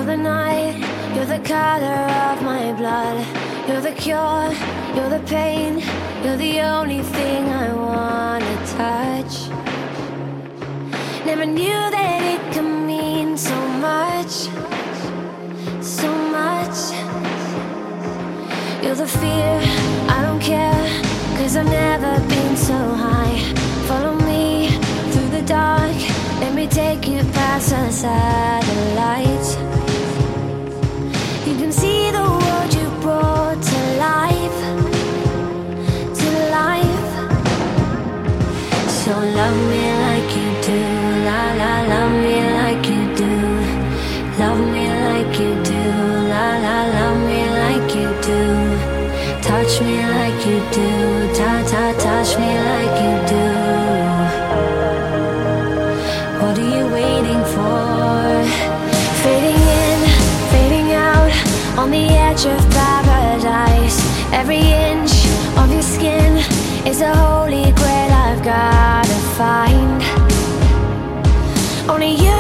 You're the night, you're the color of my blood. You're the cure, you're the pain. You're the only thing I wanna touch. Never knew that it could mean so much, so much. You're the fear, I don't care, 'cause I've never been so high. Follow me through the dark, let me take you past the satellites. You can see the world you brought to life, to life. So love me like you do, la la, love me like you do. Love me like you do, la la, love me like you do. Touch me like you do, ta ta, touch me like you do. What are you waiting for? Fading in, fading out, on the edge of paradise. Every inch of your skin is a holy grail I've gotta find. Only you